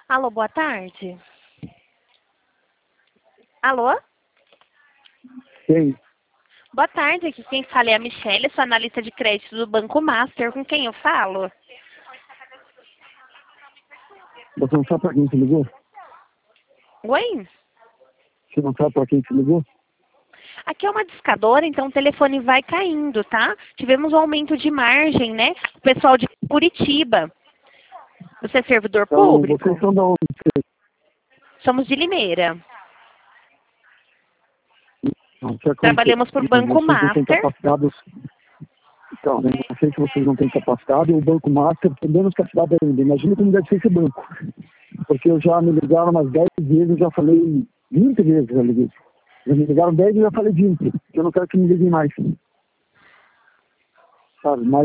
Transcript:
Alô, boa tarde. Alô? Sim. Boa tarde, aqui quem fala é a Michelle, sou analista de crédito do Banco Master. Com quem eu falo? Você não sabe para quem te ligou? Oi? Você não sabe para quem te ligou? Aqui é uma discadora, então o telefone vai caindo, tá? Tivemos um aumento de margem, né? O pessoal de Curitiba. Você é servidor Então, vocês público? são da onde? Somos de Limeira. Não, o que acontece? Trabalhamos por Banco Vocês não têm Master. capacidade. Então, eu não sei se vocês não têm capacidade, o Banco Master tem menos capacidade ainda. Imagina como deve ser esse banco. Porque eu já me ligaram umas 10 vezes, eu já falei 20 vezes, já liguei. Já me ligaram 10 e eu já falei 20. Eu não quero que me liguem mais. Sabe? Mas